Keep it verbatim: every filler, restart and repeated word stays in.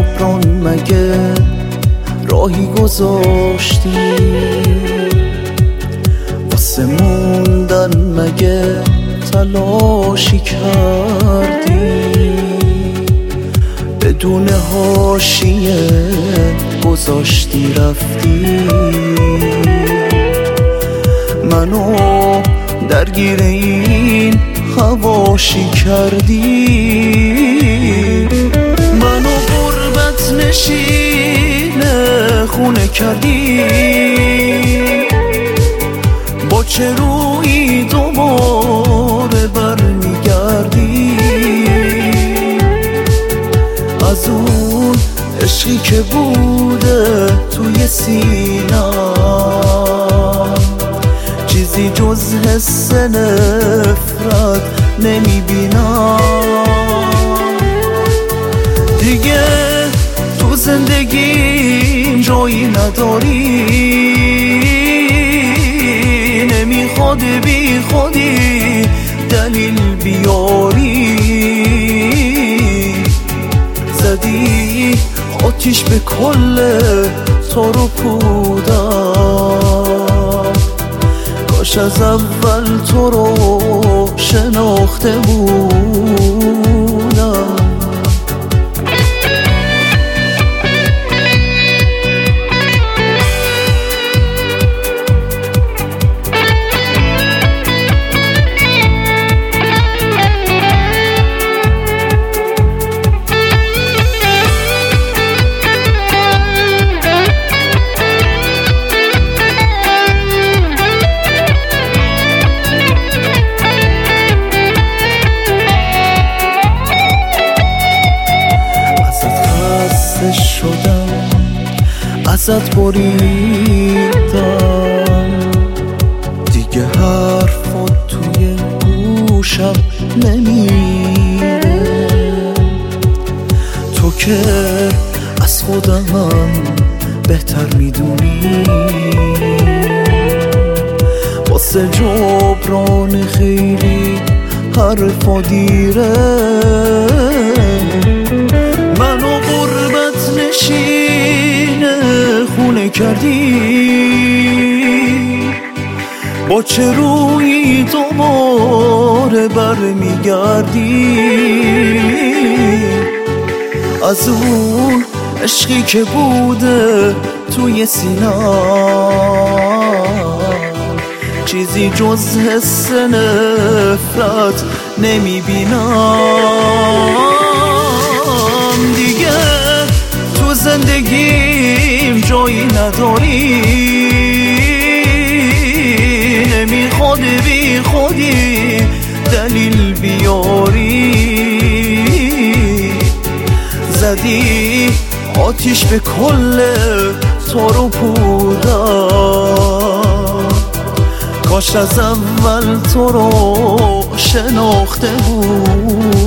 جبران مگه راهی گذاشتی؟ واسه موندن مگه تلاشی کردی؟ بدون حاشیه گذاشتی رفتی، منو درگیر این حواشی کردی. منو غربت نشین خونه کردی، با چه روی دوباره برمیگردی؟ از اون عشقی که بوده توی سینم چیزی جز حس نفرت نمیبینم. دیگه تو زندگیم جایی نداری، نمیخواد بی خودی دلیل بیاری. زدی آتیش به کل تو رو پودم، کاش از اول تو رو شناخته بودم. شدم ازت بریدم، دیگه حرفات توی گوشم نمیره. تو که از خودم بهتر میدونی، واسه جبران خیلی حرفا دیره. منو غربت نشین خونه کردی، با چه روی دوباره برمیگردی؟ از اون عشقی که بوده توی سینم چیزی جز حس نفرت نمیبینم. دیگه تو زندگیم جایی نداری، نمیخواد بی خودی دلیل بیاری. زدی آتیش به کل تو رو پودم، کاش از اول تو رو شناخته بود.